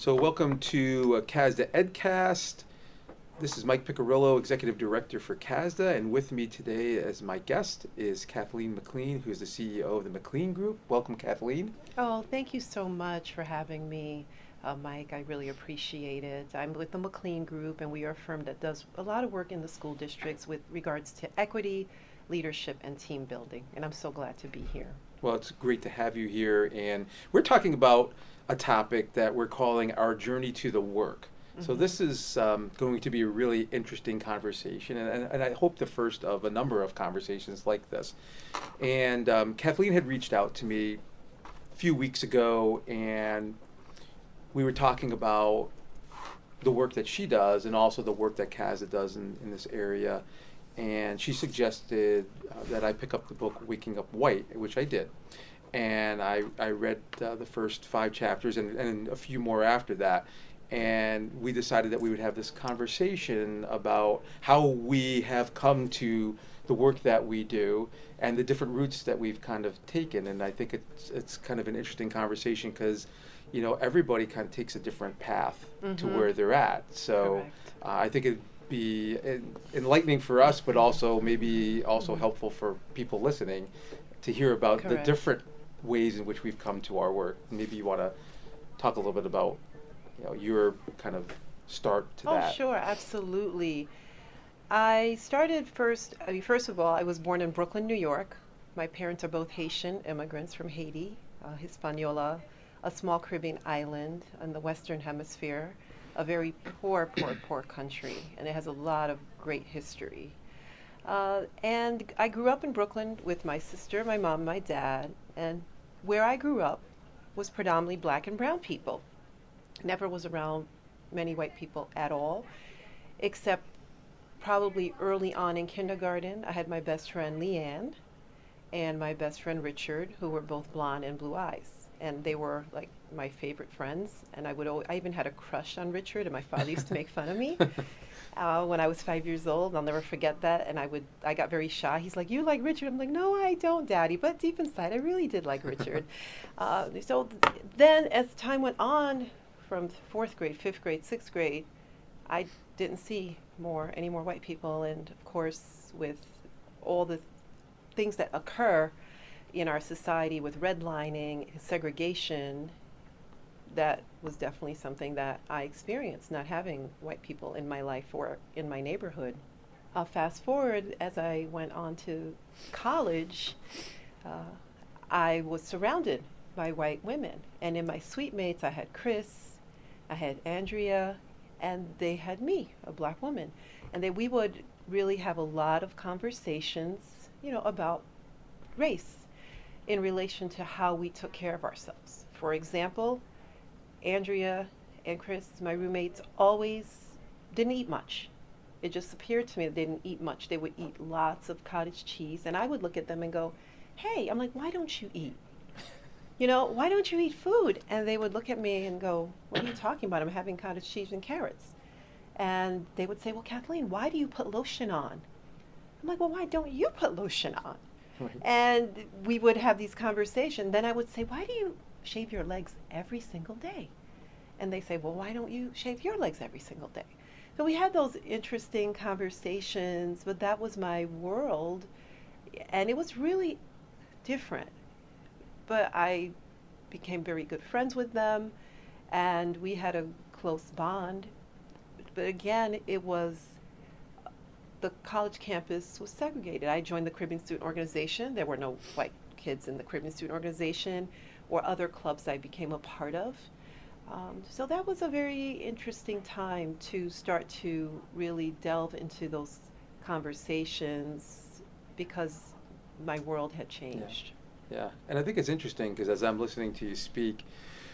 So welcome to CASDA EdCast. This is Mike Piccirillo, Executive Director for CASDA, and with me today as my guest is Kathleen McLean, who's the CEO of the McLean Group. Welcome, Kathleen. Oh, thank you so much for having me, Mike. I really appreciate it. I'm with the McLean Group, and we are a firm that does a lot of work in the school districts with regards to equity, leadership, and team building. And I'm so glad to be here. Well, it's great to have you here, and we're talking about a topic that we're calling our journey to the work. So Hmm. this is going to be a really interesting conversation, and I hope the first of a number of conversations like this. And Kathleen had reached out to me a few weeks ago, and we were talking about the work that she does and also the work that CASA does in this area. And she suggested that I pick up the book Waking Up White, which I did. And I read the first 5 chapters and a few more after that. And we decided that we would have this conversation about how we have come to the work that we do and the different routes that we've kind of taken. And I think it's kind of an interesting conversation because everybody kind of takes a different path to Hmm. where they're at. So Correct. I think it'd be enlightening for us, but also maybe also Hmm. helpful for people listening to hear about the Correct. different ways in which we've come to our work. Maybe you want to talk a little bit about your kind of start to Oh, that. sure, absolutely. I started first, first of all, I was born in Brooklyn, New York. My parents are both Haitian immigrants from Haiti, Hispaniola, a small Caribbean island in the Western Hemisphere, a very poor country, and it has a lot of great history. And I grew up in Brooklyn with my sister, my mom, my dad, and where I grew up was predominantly black and brown people. Never was around many white people at all, except probably early on in kindergarten. I had my best friend Leanne and my best friend Richard, who were both blonde and blue eyes. And they were like my favorite friends. And I even had a crush on Richard, and my father used to make fun of me when I was 5 years old. I'll never forget that. And I got very shy. He's like, "You like Richard?" I'm like, "No, I don't, Daddy." But deep inside, I really did like Richard. Then, as time went on, from fourth grade, fifth grade, sixth grade, I didn't see any more white people. And of course, with all the things that occur in our society with redlining, segregation, that was definitely something that I experienced, not having white people in my life or in my neighborhood. Fast forward, as I went on to college, uh, I was surrounded by white women. And in my suite mates, I had Chris, I had Andrea, and they had me, a black woman. And we would really have a lot of conversations, about race in relation to how we took care of ourselves. For example, Andrea and Chris, my roommates, always didn't eat much. It just appeared to me that they didn't eat much. They would eat lots of cottage cheese, and I would look at them and go, "Hey," I'm like, "why don't you eat? Why don't you eat food?" And they would look at me and go, "What are you talking about? I'm having cottage cheese and carrots." And they would say, "Well, Kathleen, why do you put lotion on?" I'm like, "Well, why don't you put lotion on?" Right. And we would have these conversations. Then I would say, "Why do you shave your legs every single day?" And they say, "Well, why don't you shave your legs every single day?" So we had those interesting conversations, but that was my world. And it was really different. But I became very good friends with them, and we had a close bond. But again, it was the college campus was segregated. I joined the Caribbean Student Organization. There were no white kids in the Caribbean Student Organization or other clubs I became a part of. So that was a very interesting time to start to really delve into those conversations because my world had Yeah. changed. Yeah. And I think it's interesting because as I'm listening to you speak,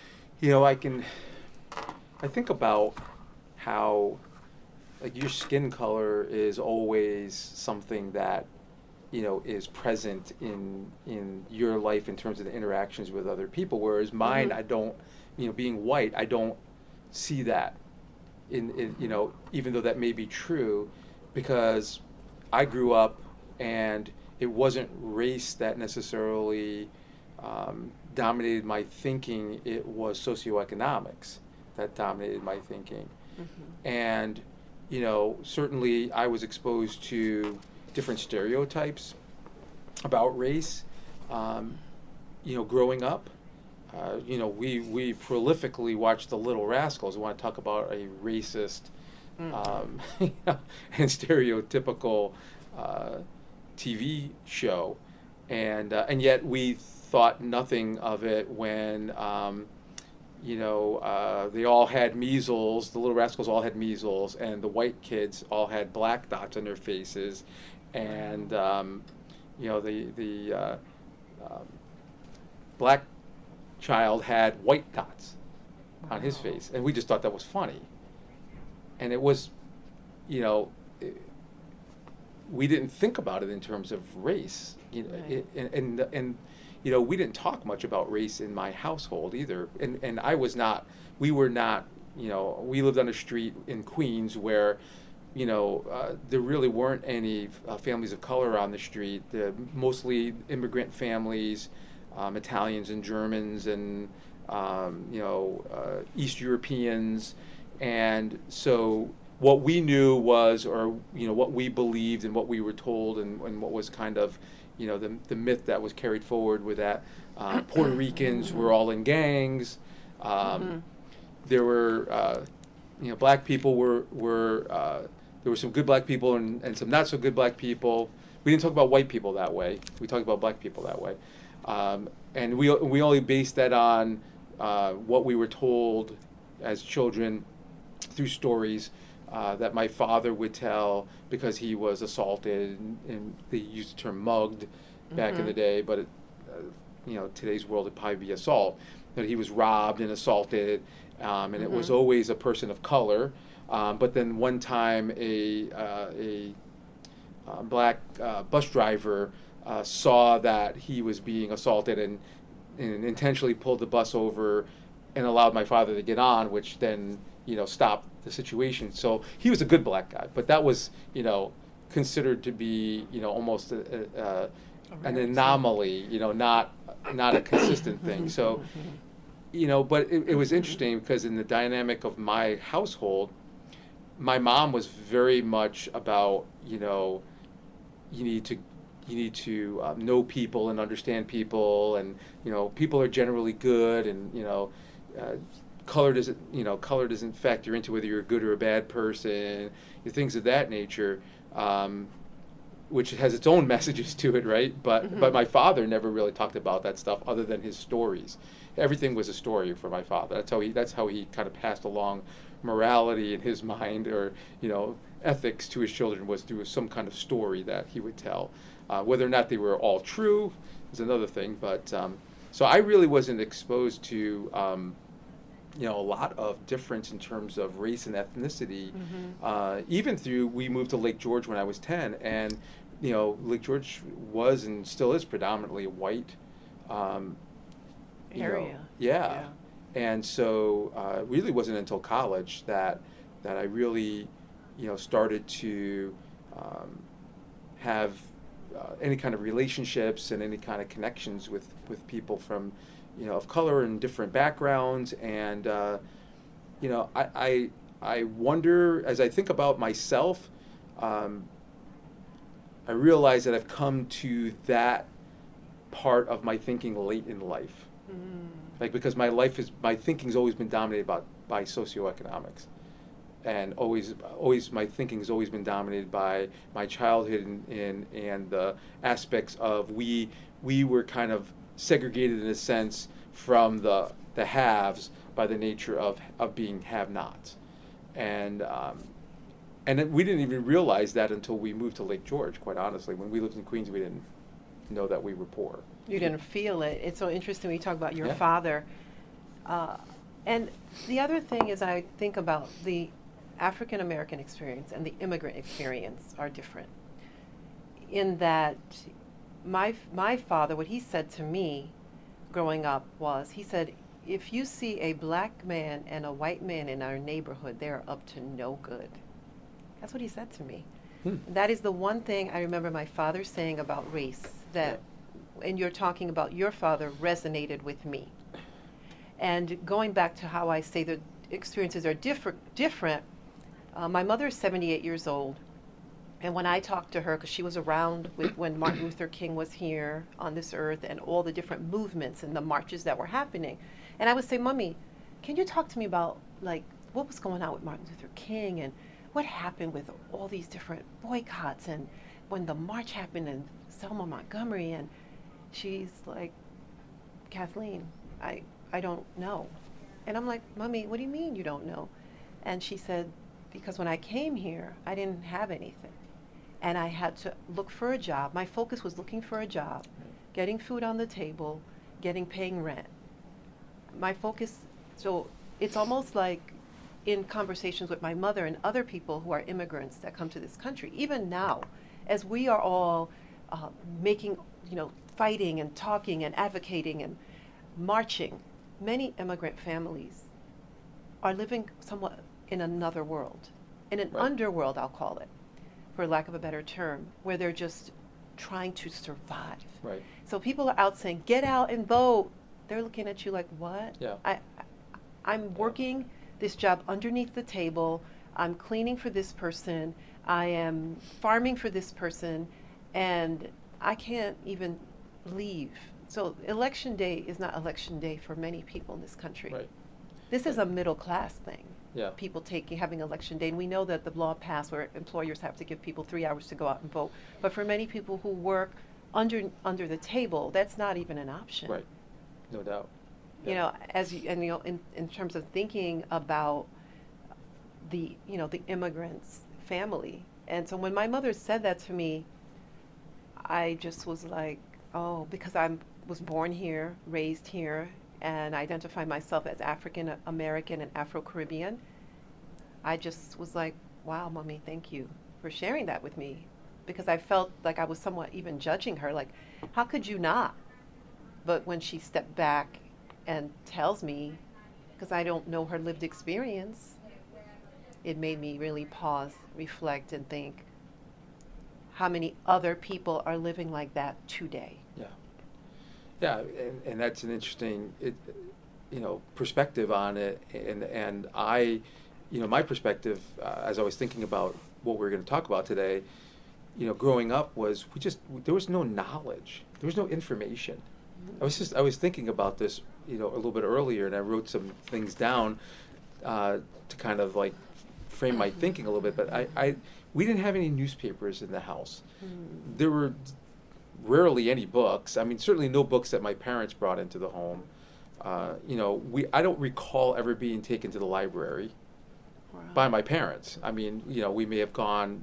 I think about how like your skin color is always something that is present in your life in terms of the interactions with other people, whereas mine, Mm-hmm. I don't, being white, I don't see that in even though that may be true, because I grew up and it wasn't race that necessarily dominated my thinking. It was socioeconomics that dominated my thinking. Mm-hmm. And, you know, certainly I was exposed to different stereotypes about race, um, you know, growing up. You know, we prolifically watched The Little Rascals. We want to talk about a racist Mm-hmm. and stereotypical uh, TV show, and yet we thought nothing of it when you know they all had measles. The Little Rascals all had measles, and the white kids all had black dots on their faces, and Wow. you know the um, black child had white dots on his Wow. face, and we just thought that was funny. And it was, you know, we didn't think about it in terms of race. You know, Right. and you know, we didn't talk much about race in my household either. And I was not. We were not. You know, we lived on a street in Queens where, you know, there really weren't any families of color on the street. Mostly immigrant families, Italians and Germans and you know East Europeans, and so what we knew was, or you know, what we believed and what we were told, and what was kind of, you know, the myth that was carried forward with that Puerto Ricans were all in gangs. Um, Mm-hmm. there were, you know, black people were there were some good black people and some not so good black people. We didn't talk about white people that way. We talked about black people that way, and we only based that on what we were told as children through stories that my father would tell because he was assaulted, and they used the term mugged back in Mm-hmm. the day, but you know, today's world it'd probably be assault. That he was robbed and assaulted, and it was Mm-hmm. always a person of color. But then one time a black bus driver saw that he was being assaulted and intentionally pulled the bus over and allowed my father to get on, which then, you know, stopped the situation. So he was a good black guy, but that was, you know, considered to be, you know, almost A an rare example. anomaly, you know, not a consistent thing. So, you know, but it was interesting because in the dynamic of my household, my mom was very much about, you know, you need to know people and understand people, and you know, people are generally good, and you know, uh, color doesn't factor into whether you're a good or a bad person, things of that nature, um, which has its own messages to it, right? But Mm-hmm. my father never really talked about that stuff other than his stories. Everything was a story for my father. That's how he kind of passed along morality in his mind, or you know, ethics to his children, was through some kind of story that he would tell. Whether or not they were all true is another thing. But so I really wasn't exposed to you know, a lot of difference in terms of race and ethnicity. Mm-hmm. Even through, we moved to Lake George when I was 10, and you know, Lake George was and still is predominantly white. Um, you know, Area. yeah, Yeah. and so it really wasn't until college that I really, you know, started to um, have any kind of relationships and any kind of connections with people from, you know, of color and different backgrounds. And you know, I wonder, as I think about myself, um, I realize that I've come to that part of my thinking late in life, Mm. like because my thinking's always been dominated by socioeconomics, and always my thinking has always been dominated by my childhood, and the aspects of we were kind of segregated in a sense from the haves by the nature of being have-nots, and we didn't even realize that until we moved to Lake George. Quite honestly, when we lived in Queens, we didn't know that we were poor. You didn't feel it. It's so interesting when you talk about your Yeah. father. Uh, and the other thing is, I think about the African American experience and the immigrant experience are different. In that, my father, what he said to me growing up was, he said, if you see a black man and a white man in our neighborhood, they're up to no good. That's what he said to me. Hmm. That is the one thing I remember my father saying about race, Yeah. that, and you're talking about your father, resonated with me. And going back to how I say that experiences are different. My mother is 78 years old, and when I talked to her, because she was around when Martin Luther King was here on this earth and all the different movements and the marches that were happening, and I would say, Mummy, can you talk to me about like what was going on with Martin Luther King and what happened with all these different boycotts and when the march happened in Selma, Montgomery? And she's like, Kathleen, I don't know. And I'm like, Mommy, what do you mean you don't know? And she said, because when I came here, I didn't have anything. And I had to look for a job. My focus was looking for a job, getting food on the table, paying rent. My focus, so it's almost like in conversations with my mother and other people who are immigrants that come to this country, even now, as we are all making, fighting and talking and advocating and marching, many immigrant families are living somewhat in another world, in an underworld, I'll call it, for lack of a better term, where they're just trying to survive. Right. So people are out saying, get out and vote. They're looking at you like, what? Yeah. I'm working this job underneath the table. I'm cleaning for this person. I am farming for this person, and I can't even leave. So election day is not election day for many people in this country. Right. This is a middle class thing. Yeah. People having election day, and we know that the law passed where employers have to give people 3 hours to go out and vote. But for many people who work under the table, that's not even an option. Right. No doubt. You know, in terms of thinking about the immigrant's family. And so when my mother said that to me, I just was like, oh, because I was born here, raised here, and identify myself as African American and Afro-Caribbean, I just was like, wow, Mommy, thank you for sharing that with me. Because I felt like I was somewhat even judging her, like, how could you not? But when she stepped back and tells me, because I don't know her lived experience, it made me really pause, reflect, and think, how many other people are living like that today? Yeah. Yeah, and that's an interesting, perspective on it. And I, my perspective, as I was thinking about what we're going to talk about today, growing up was there was no knowledge, there was no information. I was thinking about this, a little bit earlier, and I wrote some things down to kind of like frame my thinking a little bit. But we didn't have any newspapers in the house. There were rarely any books. I mean, certainly no books that my parents brought into the home. I don't recall ever being taken to the library by my parents. I mean, we would have gone,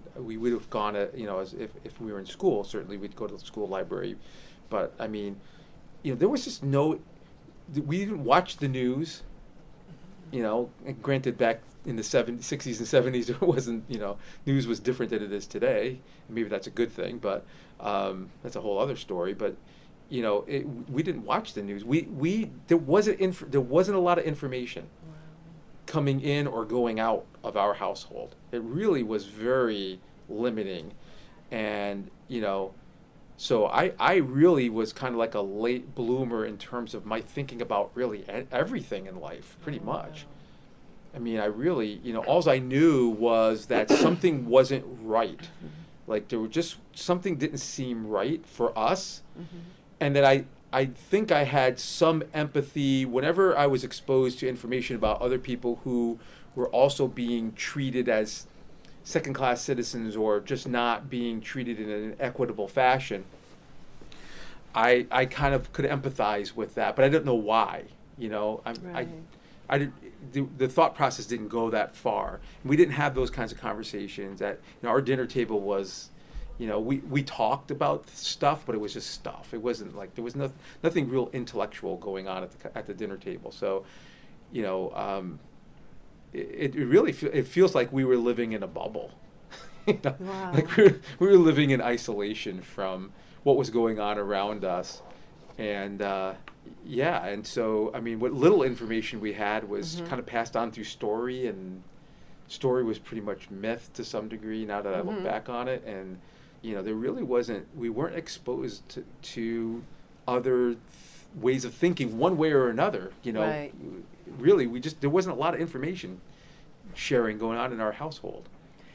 as if we were in school, certainly we'd go to the school library. But I mean, there was just we didn't watch the news, and granted back in the 60s and 70s, there wasn't, news was different than it is today. Maybe that's a good thing, but that's a whole other story. But, we didn't watch the news. There wasn't a lot of information coming in or going out of our household. It really was very limiting. And, so I really was kind of like a late bloomer in terms of my thinking about really everything in life, pretty much. I mean, I really, all I knew was that something wasn't right. Like there were just, something didn't seem right for us. And that I think I had some empathy whenever I was exposed to information about other people who were also being treated as second-class citizens or just not being treated in an equitable fashion. I kind of could empathize with that, but I didn't know why. I didn't. The thought process didn't go that far. We didn't have those kinds of conversations. At our dinner table was, we talked about stuff, but it was just stuff. It wasn't like there was nothing real intellectual going on at the dinner table. So, it really feels like we were living in a bubble. Wow. Like we were living in isolation from what was going on around us, and and so I mean, what little information we had was kind of passed on through story, and story was pretty much myth to some degree. Now that I look back on it, and there really wasn't. We weren't exposed to other ways of thinking one way or another. Right. really, there wasn't a lot of information sharing going on in our household.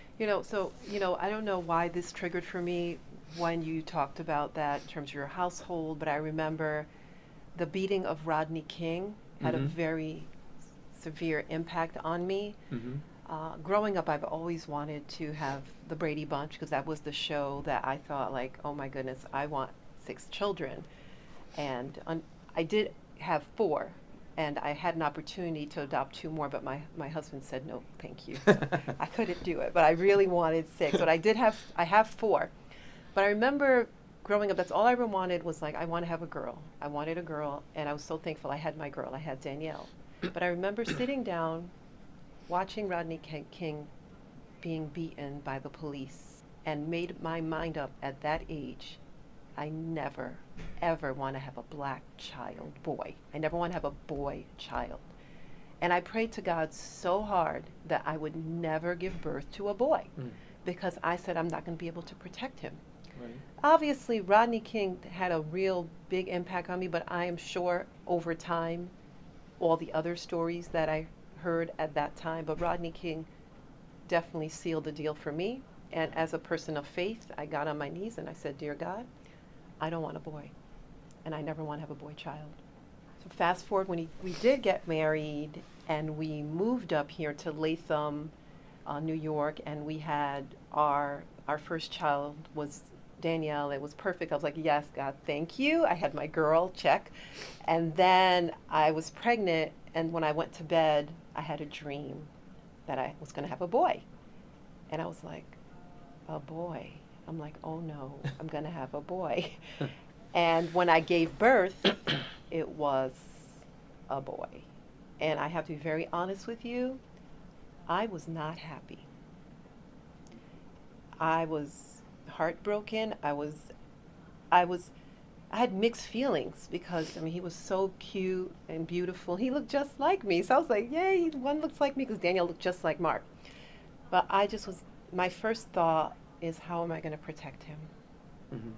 I don't know why this triggered for me when you talked about that in terms of your household, but I remember the beating of Rodney King had a Mm-hmm. very severe impact on me. Mm-hmm. Growing up, I've always wanted to have the Brady Bunch because that was the show that I thought, like, oh my goodness, I want 6 children. And I did have 4, and I had an opportunity to adopt 2 more, but my husband said no, thank you. So I couldn't do it, but I really wanted 6. But I have 4. But I remember growing up, that's all I ever wanted was like, I want to have a girl. I wanted a girl, and I was so thankful I had my girl. I had Danielle. But I remember sitting down, watching Rodney King being beaten by the police, and made my mind up at that age. I never, ever want to have a black child, boy. I never want to have a boy child. And I prayed to God so hard that I would never give birth to a boy Mm. because I said I'm not going to be able to protect him. Right. Obviously, Rodney King had a real big impact on me, but I am sure over time, all the other stories that I heard at that time, but Rodney King definitely sealed the deal for me. And as a person of faith, I got on my knees and I said, Dear God, I don't want a boy, and I never want to have a boy child. So fast forward when we did get married, and we moved up here to Latham, New York, and we had our first child was Danielle. It was perfect. I was like, yes, God, thank you. I had my girl, check. And then I was pregnant, and when I went to bed, I had a dream that I was going to have a boy. And I was like, a boy. I'm like, oh no, I'm going to have a boy. And when I gave birth, it was a boy. And I have to be very honest with you, I was not happy. I was heartbroken. I had mixed feelings because, I mean, he was so cute and beautiful. He looked just like me. So I was like, yay, one looks like me because Danielle looked just like Mark. But my first thought is, how am I going to protect him? Mm-hmm.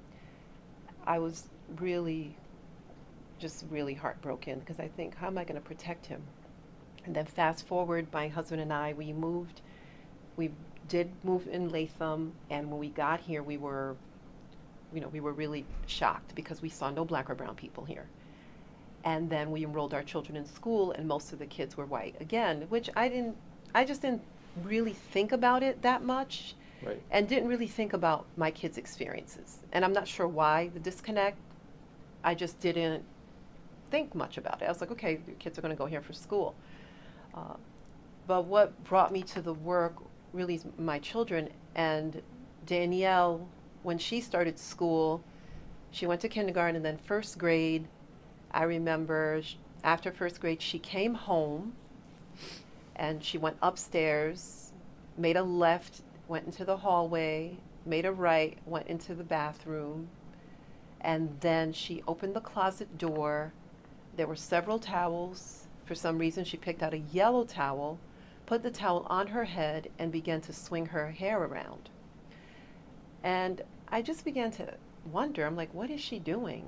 I was really, just really heartbroken because I think, how am I going to protect him? And then fast forward, my husband and I, we did move in Latham, and when we got here, we were really shocked because we saw no black or brown people here. And then we enrolled our children in school, and most of the kids were white again, which I just didn't really think about it that much. Right. And didn't really think about my kids' experiences. And I'm not sure why the disconnect. I just didn't think much about it. I was like, okay, the kids are going to go here for school. But what brought me to the work really is my children. And Danielle, when she started school, she went to kindergarten and then first grade. I remember after first grade, she came home and she went upstairs, made a left, went into the hallway, made a right, went into the bathroom, and then she opened the closet door. There were several towels. For some reason, she picked out a yellow towel, put the towel on her head, and began to swing her hair around. And I just began to wonder, I'm like, what is she doing?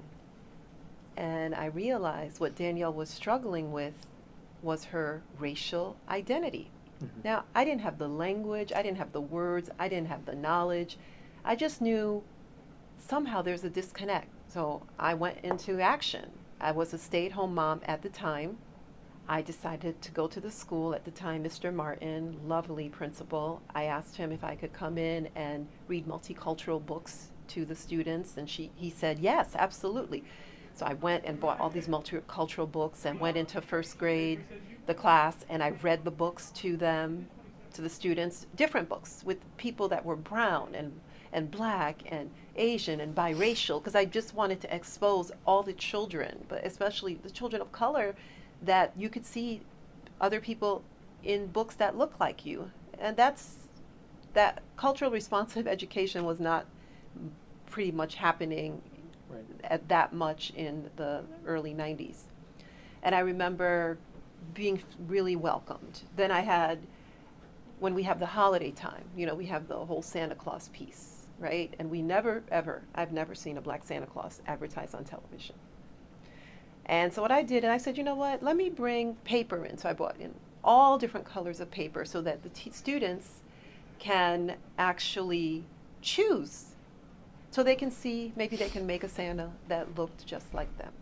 And I realized what Danielle was struggling with was her racial identity. Mm-hmm. Now, I didn't have the language, I didn't have the words, I didn't have the knowledge. I just knew somehow there's a disconnect. So I went into action. I was a stay-at-home mom at the time. I decided to go to the school at the time. Mr. Martin, lovely principal, I asked him if I could come in and read multicultural books to the students, and he said, yes, absolutely. So I went and bought all these multicultural books and went into first grade, the class, and I read the books to them, to the students, different books with people that were brown and black and Asian and biracial, because I just wanted to expose all the children, but especially the children of color, that you could see other people in books that look like you. And that cultural responsive education was not pretty much happening Right. at that much in the early 90s. And I remember being really welcomed. Then when we have the holiday time, we have the whole Santa Claus piece, right? And we never, ever, I've never seen a black Santa Claus advertised on television. And so what I did, and I said, you know what, let me bring paper in. So I bought in all different colors of paper so that the students can actually choose. So they can see, maybe they can make a Santa that looked just like them.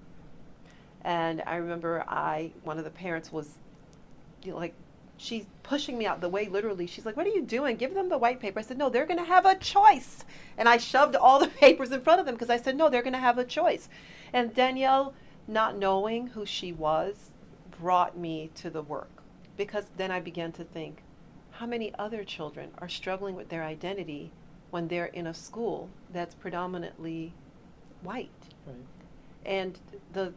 And I remember one of the parents was, like, she's pushing me out the way, literally. She's like, what are you doing? Give them the white paper. I said, no, they're going to have a choice. And I shoved all the papers in front of them because I said, no, they're going to have a choice. And Danielle, not knowing who she was, brought me to the work, because then I began to think, how many other children are struggling with their identity when they're in a school that's predominantly white? Right. And the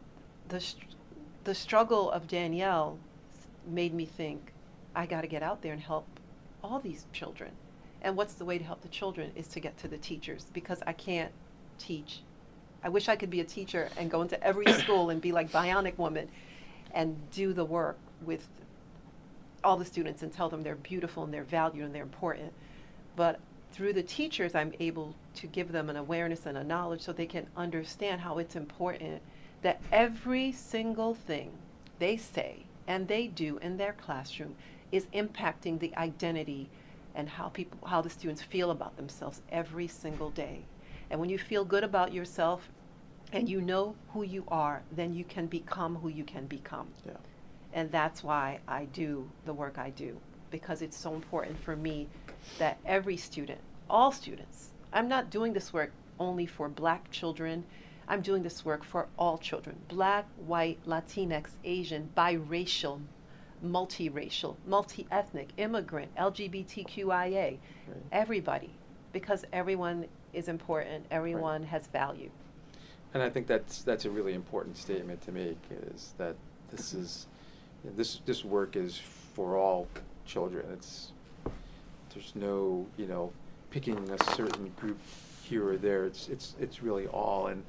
the struggle of Danielle made me think, I got to get out there and help all these children. And what's the way to help the children is to get to the teachers, because I can't teach. I wish I could be a teacher and go into every school and be like Bionic Woman and do the work with all the students and tell them they're beautiful and they're valued and they're important. But through the teachers, I'm able to give them an awareness and a knowledge so they can understand how it's important that every single thing they say and they do in their classroom is impacting the identity and how the students feel about themselves every single day. And when you feel good about yourself and you know who you are, then you can become who you can become. Yeah. And that's why I do the work I do, because it's so important for me that every student, all students, I'm not doing this work only for Black children. I'm doing this work for all children, Black, white, Latinx, Asian, biracial, multiracial, multi-ethnic, immigrant, LGBTQIA, Right. everybody, because everyone is important, everyone has value. And I think that's a really important statement to make, is that this is this work is for all children. There's no picking a certain group here or there. It's really all. And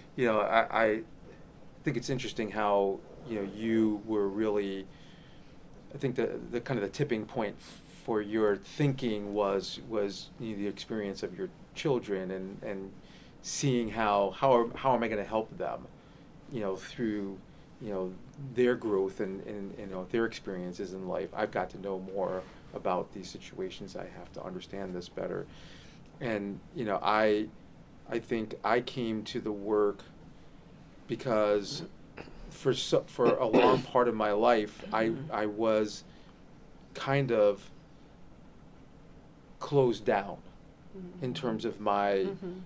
I think it's interesting how you were really, I think the kind of the tipping point for your thinking was the experience of your children and seeing how am I going to help them through their growth and their experiences in life. I've got to know more about these situations. I have to understand this better. And I think I came to the work because for a long part of my life I was kind of closed down in terms of my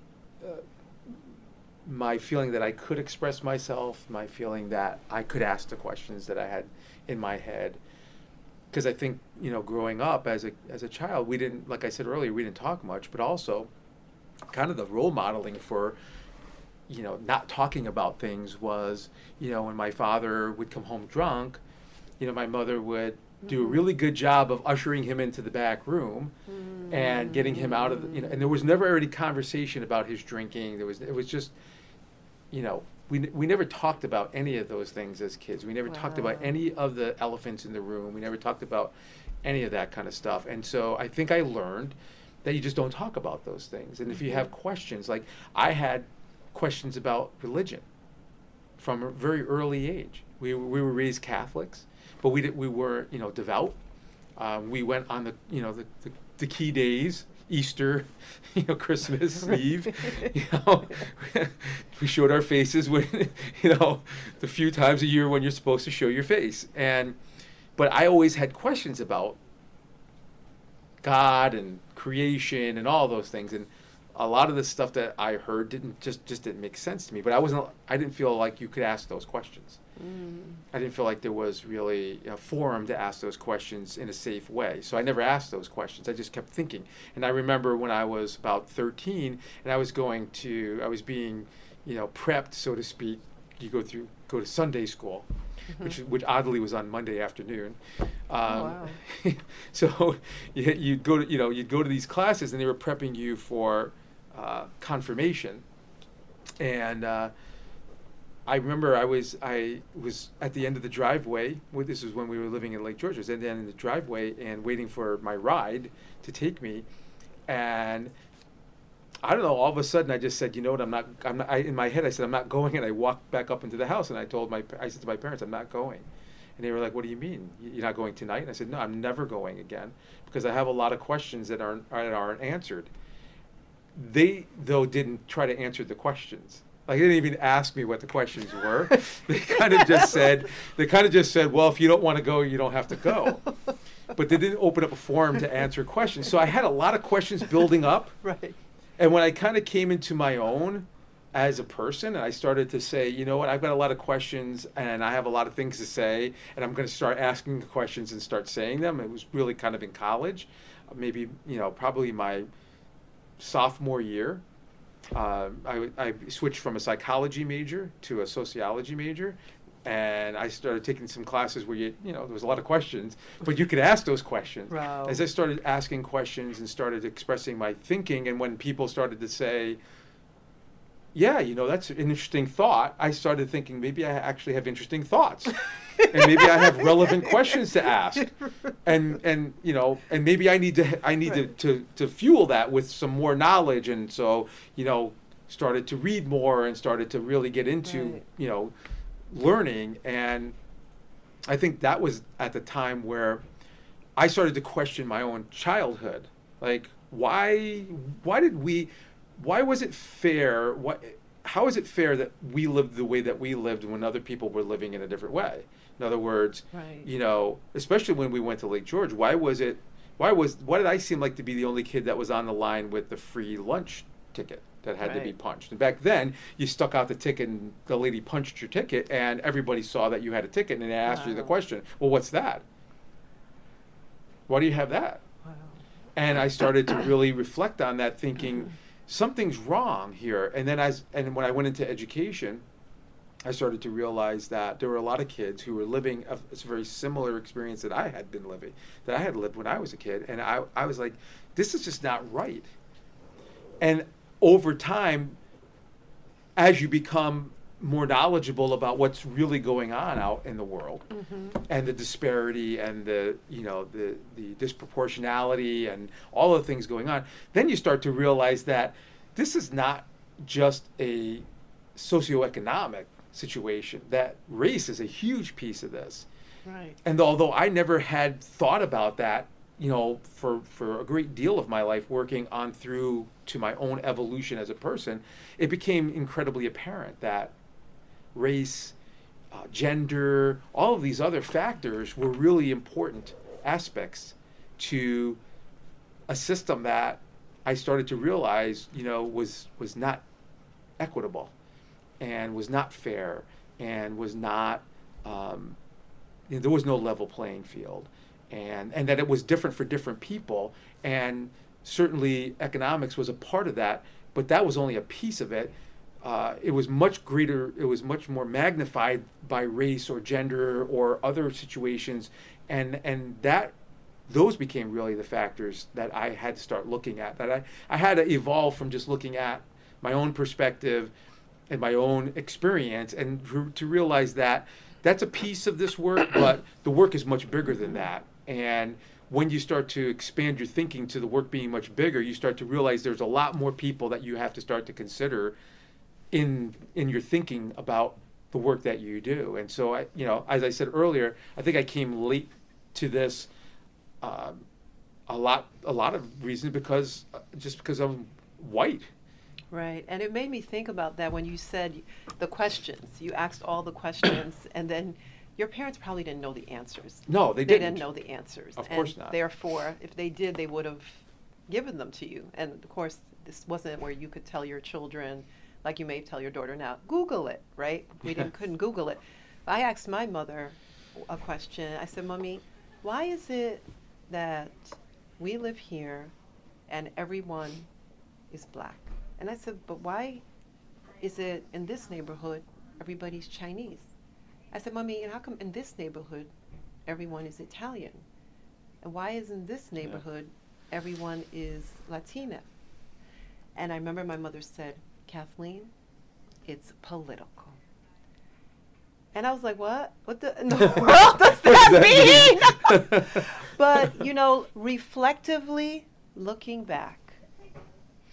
my feeling that I could express myself, my feeling that I could ask the questions that I had in my head. Because I think, growing up as a child, we didn't, like I said earlier, we didn't talk much, but also kind of the role modeling for, not talking about things was, when my father would come home drunk, my mother would do a really good job of ushering him into the back room and getting him out of the, and there was never any conversation about his drinking. It was just, we never talked about any of those things as kids. We never talked about any of the elephants in the room. We never talked about any of that kind of stuff. And so I think I learned that you just don't talk about those things. And if you have questions, like I had questions about religion from a very early age. We were raised Catholics, but we were devout. We went on the key days, Easter, Christmas Eve. We showed our faces when the few times a year when you're supposed to show your face. But I always had questions about God and creation and all those things, and a lot of the stuff that I heard just didn't make sense to me. But I didn't feel like you could ask those questions. I didn't feel like there was really a forum to ask those questions in a safe way. So I never asked those questions. I just kept thinking. And I remember when I was about 13 and I was being, prepped, so to speak. You go to Sunday school, which oddly was on Monday afternoon. Wow. So you'd go to these classes and they were prepping you for confirmation. And I remember I was at the end of the driveway. This was when we were living in Lake George. I was at the end of the driveway and waiting for my ride to take me, and I don't know. All of a sudden, I just said, you know what? I'm not. In my head, I said, I'm not going, and I walked back up into the house, and I said to my parents, I'm not going, and they were like, what do you mean? You're not going tonight? And I said, no, I'm never going again, because I have a lot of questions that aren't answered. They though didn't try to answer the questions. Like, they didn't even ask me what the questions were. They kind of just said, well, if you don't want to go, you don't have to go. But they didn't open up a forum to answer questions. So I had a lot of questions building up. Right. And when I kind of came into my own as a person, and I started to say, you know what, I've got a lot of questions and I have a lot of things to say, and I'm going to start asking the questions and start saying them. It was really kind of in college, maybe, probably my sophomore year. I switched from a psychology major to a sociology major, and I started taking some classes where there was a lot of questions, but you could ask those questions. Wow. As I started asking questions and started expressing my thinking, and when people started to say, yeah, that's an interesting thought, I started thinking maybe I actually have interesting thoughts. And maybe I have relevant questions to ask, and maybe I need Right. to fuel that with some more knowledge, and so started to read more and started to really get into Right. learning, and I think that was at the time where I started to question my own childhood, like why was it fair? How is it fair that we lived the way that we lived when other people were living in a different way? In other words, Right. especially when we went to Lake George, why did I seem like to be the only kid that was on the line with the free lunch ticket that had to be Right. punched? And back then, you stuck out the ticket and the lady punched your ticket, and everybody saw that you had a ticket, and they asked you the Wow. question, well, what's that? Why do you have that? Wow. And I started to really reflect on that, thinking something's wrong here. And then when I went into education, I started to realize that there were a lot of kids who were living a very similar experience that I had lived when I was a kid. And I was like, this is just not right. And over time, as you become more knowledgeable about what's really going on out in the world, and the disparity and the disproportionality and all the things going on, then you start to realize that this is not just a socioeconomic situation, that race is a huge piece of this. Right. And although I never had thought about that, for a great deal of my life, working on through to my own evolution as a person, it became incredibly apparent that race, gender, all of these other factors were really important aspects to a system that I started to realize, was not equitable, and was not fair, and was not, there was no level playing field, and that it was different for different people, and certainly economics was a part of that, but that was only a piece of it. It was much greater, it was much more magnified by race or gender or other situations, and that those became really the factors that I had to start looking at, that I had to evolve from just looking at my own perspective and my own experience, and to realize that that's a piece of this work, but the work is much bigger than that. And when you start to expand your thinking to the work being much bigger, you start to realize there's a lot more people that you have to start to consider in your thinking about the work that you do. And so as I said earlier, I think I came late to this, a lot of reasons, because I'm white. Right. And it made me think about that when you said the questions. You asked all the questions, and then your parents probably didn't know the answers. No, they They didn't. didn't know the answers. Of course and not. Therefore, if they did, they would have given them to you. And of course, this wasn't where you could tell your children, like you may tell your daughter now, Google it, right? Couldn't Google it. I asked my mother a question. I said, Mommy, why is it that we live here and everyone is black? And I said, but why is it in this neighborhood everybody's Chinese? I said, Mommy, and how come in this neighborhood everyone is Italian? And why is in this neighborhood everyone is Latina? And I remember my mother said, Kathleen, it's political. And I was like, what? What in the world does that mean? But, reflectively looking back,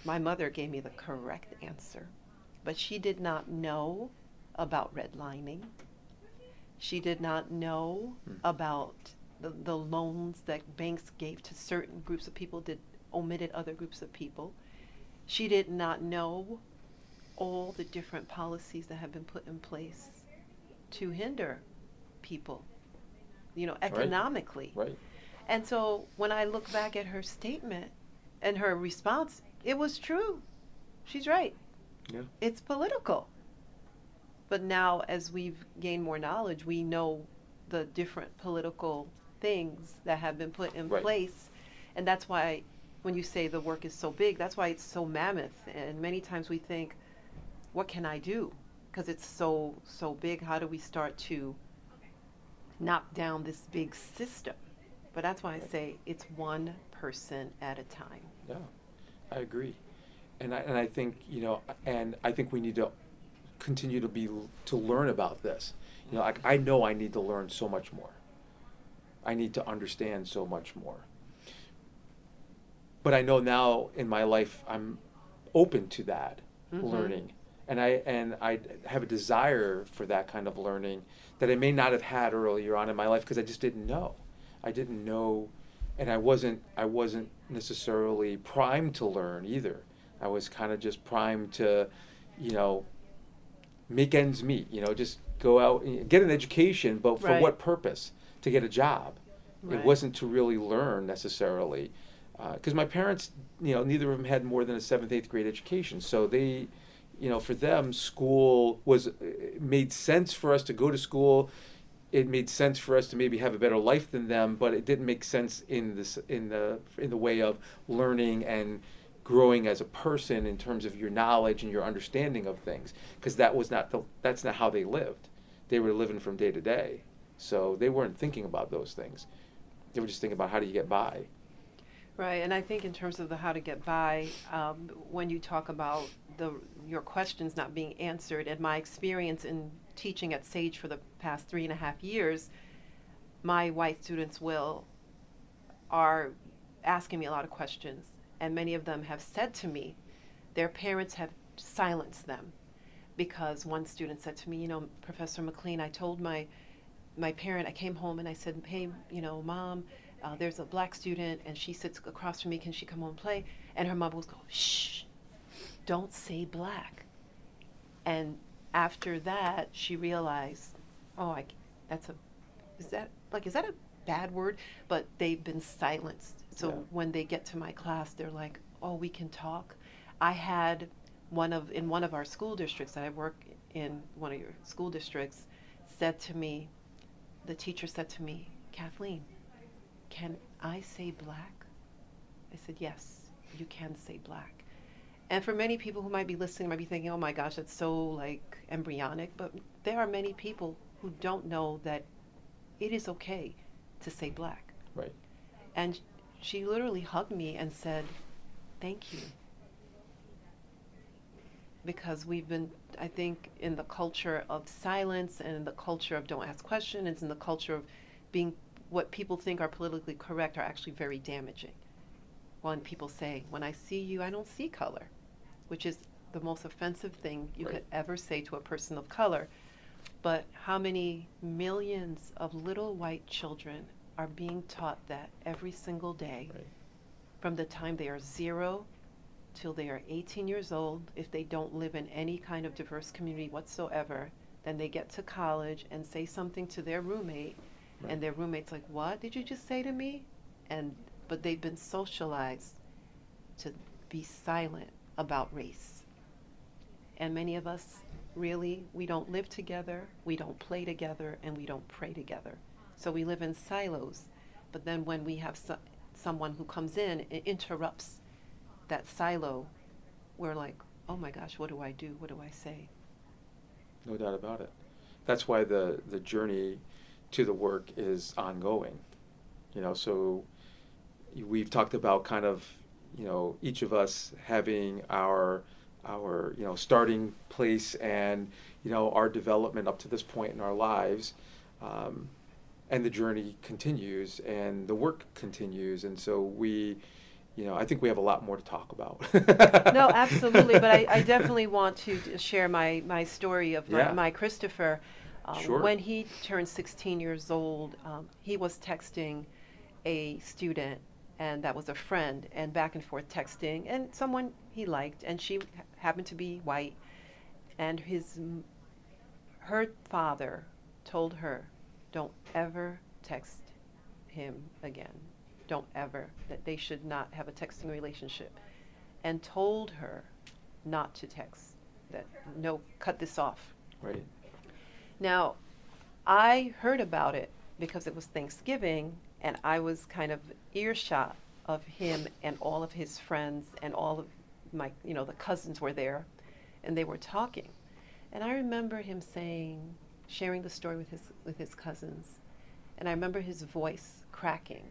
My mother gave me the correct answer, but she did not know about redlining. She did not know Hmm. about the loans that banks gave to certain groups of people, did omitted other groups of people. She did not know all the different policies that have been put in place to hinder people, Right. economically. Right. And so when I look back at her statement and her response, it was true. She's right. Yeah. It's political. But now, as we've gained more knowledge, we know the different political things that have been put in Right. place. And that's why, when you say the work is so big, that's why it's so mammoth. And many times we think, what can I do? Because it's so big. How do we start to knock down this big system? But that's why I Right. say it's one person at a time. Yeah. I agree. And I think, and I think we need to continue to learn about this. I know I need to learn so much more. I need to understand so much more. But I know now in my life I'm open to that Mm-hmm. learning, and I have a desire for that kind of learning that I may not have had earlier on in my life because I just didn't know. I didn't know, and I wasn't necessarily primed to learn either. I was kind of just primed to, you know, make ends meet. Just go out and get an education, but for Right. what purpose? To get a job. It Right. wasn't to really learn necessarily, because my parents, neither of them had more than a seventh, eighth grade education. So they, for them, school was it made sense for us to go to school. It made sense for us to maybe have a better life than them, but it didn't make sense in the way of learning and growing as a person in terms of your knowledge and your understanding of things, because that's not how they lived. They were living from day to day, so they weren't thinking about those things. They were just thinking about how do you get by. Right, and I think in terms of the how to get by, when you talk about your questions not being answered, and my experience in teaching at Sage for the past 3.5 years, my white students will are asking me a lot of questions, and many of them have said to me their parents have silenced them because one student said to me, Professor McLean, I told my parent, I came home and I said, hey, mom, there's a black student and she sits across from me. Can she come home and play? And her mom was go, shh, don't say black. And after that, she realized, oh, that's a, is that a bad word? But they've been silenced. Yeah. So when they get to my class, they're like, oh, we can talk. I had in one of our school districts that I work in, one of your school districts, said to me, the teacher said to me, Kathleen, can I say black? I said, yes, you can say black. And for many people who might be listening, might be thinking, oh my gosh, that's so like embryonic. But there are many people who don't know that it is okay to say black. Right. And she literally hugged me and said, thank you. Because we've been, I think, in the culture of silence and in the culture of don't ask questions, it's in the culture of being what people think are politically correct are actually very damaging. When people say, when I see you, I don't see color, which is the most offensive thing you Right. could ever say to a person of color. But how many millions of little white children are being taught that every single day Right. from the time they are 0 till they are 18 years old? If they don't live in any kind of diverse community whatsoever, then they get to college and say something to their roommate, Right. and their roommate's like, what did you just say to me? And but they've been socialized to be silent about race. And many of us, really, we don't live together, we don't play together, and we don't pray together. So we live in silos. But then when we have someone who comes in and interrupts that silo, we're like, oh my gosh, what do I do? What do I say? No doubt about it. That's why the journey to the work is ongoing. So we've talked about kind of, each of us having our starting place and our development up to this point in our lives, and the journey continues and the work continues, and so we I think we have a lot more to talk about. No, absolutely. But I definitely want to share my story of Yeah, my Christopher. sure. When he turned 16 years old, he was texting a student, and that was a friend, and back and forth texting, and someone he liked, and she happened to be white, and her father told her, "Don't ever text him again. Don't ever, that they should not have a texting relationship," and told her not to text, that no, cut this off. Right. Now, I heard about it because it was Thanksgiving, and I was kind of earshot of him and all of his friends, and all of my, the cousins were there, and they were talking. And I remember him saying, sharing the story with his cousins, and I remember his voice cracking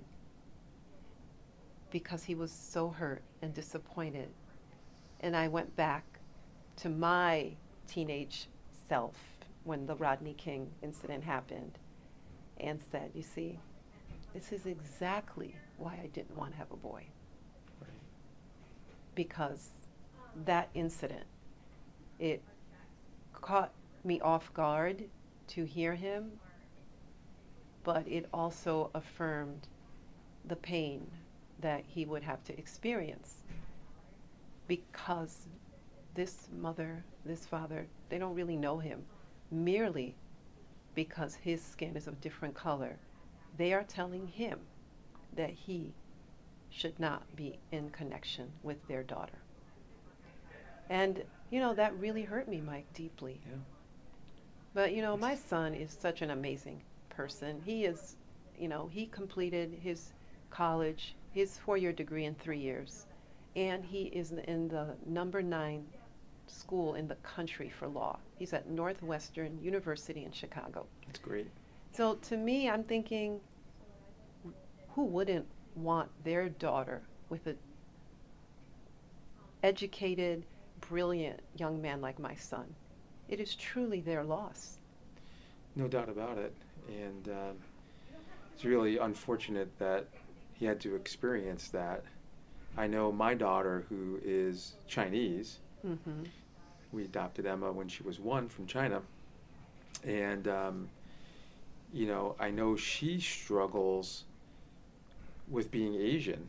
because he was so hurt and disappointed. And I went back to my teenage self when the Rodney King incident happened and said, "You see, this is exactly why I didn't want to have a boy." Right. Because that incident, it caught me off guard to hear him, but it also affirmed the pain that he would have to experience, because this mother, this father, they don't really know him. Merely because his skin is of different color, they are telling him that he should not be in connection with their daughter. And, that really hurt me, Mike, deeply. Yeah. But, my son is such an amazing person. He is, he completed his college, his 4-year degree in 3 years. And he is in the number 9 school in the country for law. He's at Northwestern University in Chicago. That's great. So to me, I'm thinking, who wouldn't want their daughter with an educated, brilliant young man like my son? It is truly their loss. No doubt about it. And it's really unfortunate that he had to experience that. I know my daughter, who is Chinese, Mm-hmm. we adopted Emma when she was 1 from China. And, I know she struggles with being Asian.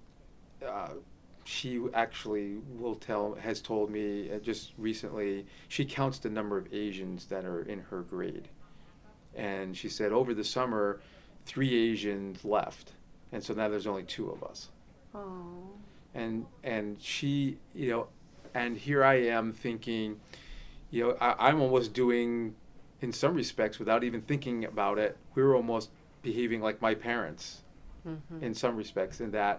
She actually has told me just recently, she counts the number of Asians that are in her grade. And she said over the summer, 3 Asians left. And so now there's only 2 of us. Oh. And she, and here I am thinking, I'm almost doing, in some respects, without even thinking about it, we're almost behaving like my parents Mm-hmm. in some respects, in that,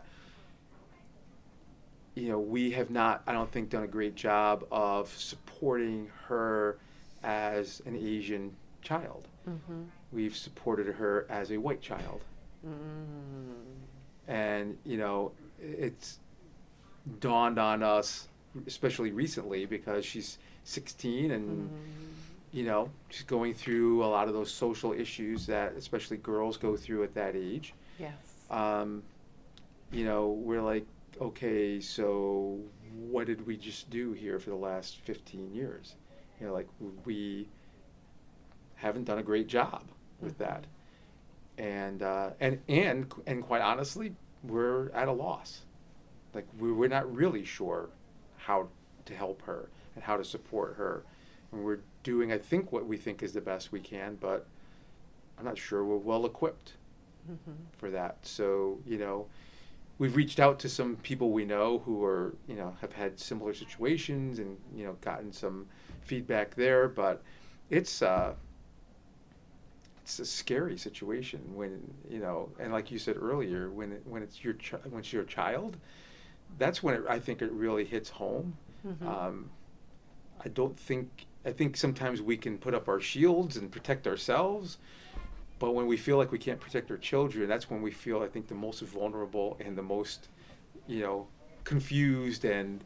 we have not, I don't think, done a great job of supporting her as an Asian child. Mm-hmm. We've supported her as a white child. Mm-hmm. And, it's dawned on us, especially recently, because she's 16 and, she's going through a lot of those social issues that especially girls go through at that age. Yes. We're like, okay, so what did we just do here for the last 15 years? We haven't done a great job with that. And quite honestly, we're at a loss. Like, we're not really sure how to help her and how to support her. And we're doing, I think, what we think is the best we can, but I'm not sure we're well equipped Mm-hmm. for that. So, we've reached out to some people we know who are, have had similar situations and, gotten some feedback there, but it's a scary situation when, and like you said earlier, when it's when it's your child, that's when I think it really hits home. Mm-hmm. I think sometimes we can put up our shields and protect ourselves, but when we feel like we can't protect our children, that's when we feel, I think, the most vulnerable and the most, confused and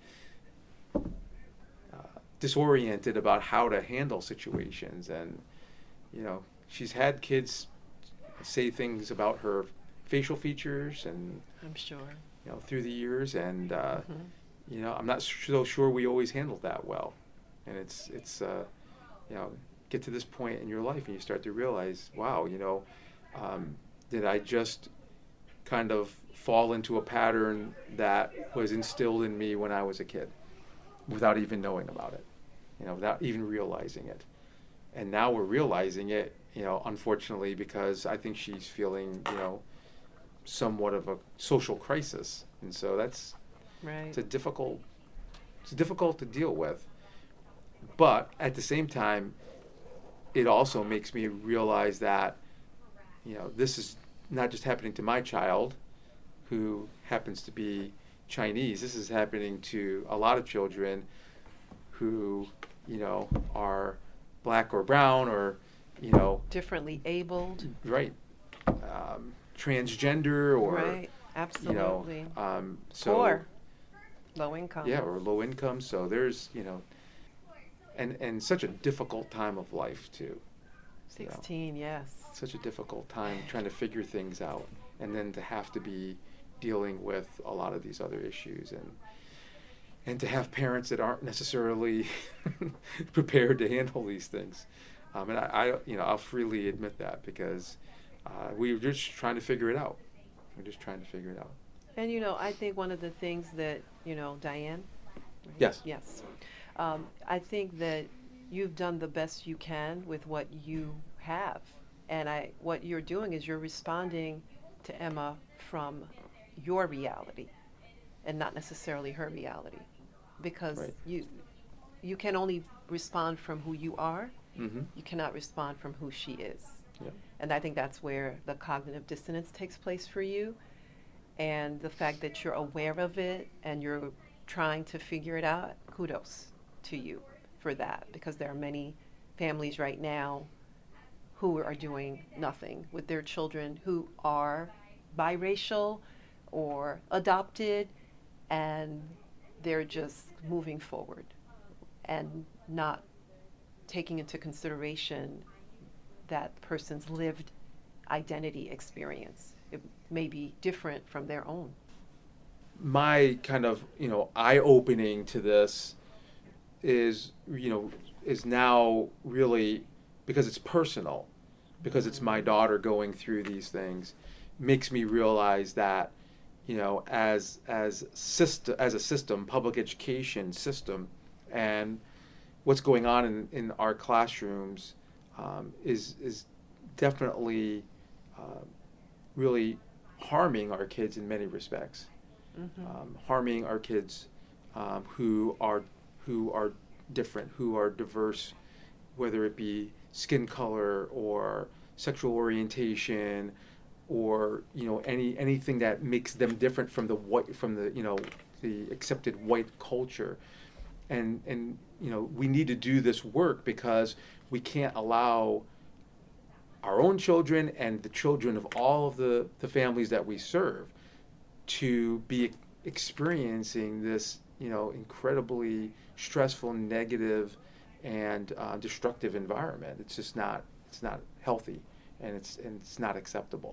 disoriented about how to handle situations. And, she's had kids say things about her facial features, and I'm sure. through the years, and Hmm. I'm not so sure we always handled that well. And it's you know, get to this point in your life and you start to realize, wow, um, did I just kind of fall into a pattern that was instilled in me when I was a kid without even knowing about it, without even realizing it. And now we're realizing it, unfortunately, because I think she's feeling, somewhat of a social crisis. And so Right. it's a difficult, it's difficult to deal with. But at the same time, it also makes me realize that, this is not just happening to my child, who happens to be Chinese. This is happening to a lot of children who, are black or brown or, you know, Differently abled. right, transgender or, Right. Absolutely. so Poor. Low income. yeah, or low income. So there's, and such a difficult time of life too. You know, 16, yes. such a difficult time trying to figure things out, and then to have to be dealing with a lot of these other issues, and to have parents that aren't necessarily prepared to handle these things. And I'll freely admit that because we were just trying to figure it out. We're just trying to figure it out. And I think one of the things that, Diane, right? Yes. Yes. I think that you've done the best you can with what you have. And what you're doing is you're responding to Emma from your reality and not necessarily her reality. Because Right. you can only respond from who you are. Mm-hmm. You cannot respond from who she is. Yeah. And I think that's where the cognitive dissonance takes place for you. And the fact that you're aware of it and you're trying to figure it out, kudos to you for that. Because there are many families right now who are doing nothing with their children who are biracial or adopted, and they're just moving forward and not taking into consideration that person's lived identity experience. It may be different from their own. My kind of eye opening to this is is now really because it's personal, because it's my Mm-hmm. daughter going through these things, makes me realize that as a system, public education system, and what's going on in our classrooms is definitely uh, really harming our kids in many respects, Mm-hmm. harming our kids who are different, who are diverse, whether it be skin color or sexual orientation or anything that makes them different from the accepted white culture. And we need to do this work because we can't allow our own children and the children of all of the families that we serve to be experiencing this incredibly stressful, negative, and destructive environment. It's not healthy, and it's not acceptable.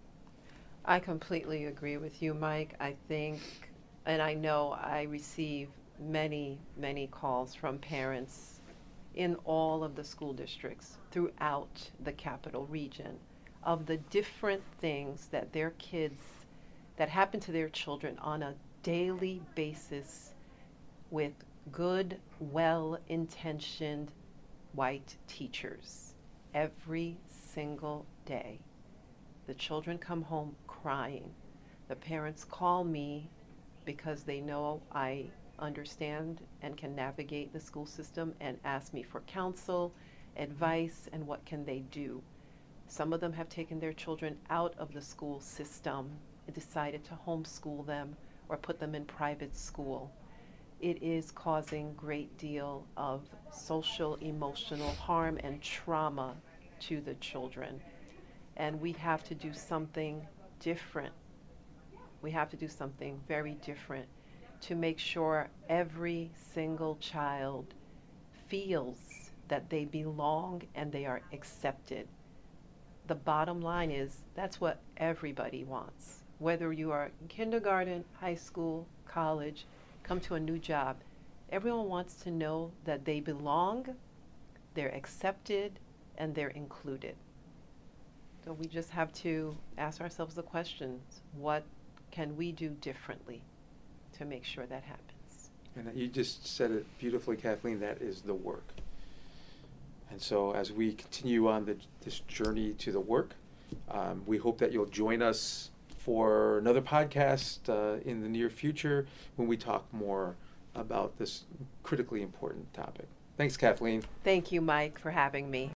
I completely agree with you, Mike. I think, and I know I receive many, many calls from parents in all of the school districts throughout the capital region of the different things that their kids, that happen to their children on a daily basis with good, well intentioned white teachers every single day. The children come home crying. The parents call me because they know I understand and can navigate the school system and ask me for counsel, advice, and what can they do. Some of them have taken their children out of the school system and decided to homeschool them or put them in private school. It is causing great deal of social, emotional harm and trauma to the children. And we have to do something different. We have to do something very different to make sure every single child feels that they belong and they are accepted. The bottom line is that's what everybody wants. Whether you are in kindergarten, high school, college, come to a new job, everyone wants to know that they belong, they're accepted, and they're included. So we just have to ask ourselves the questions, what can we do differently to make sure that happens? And you just said it beautifully, Kathleen, that is the work. And so as we continue on this journey to the work, we hope that you'll join us for another podcast in the near future when we talk more about this critically important topic. Thanks, Kathleen. Thank you, Mike, for having me.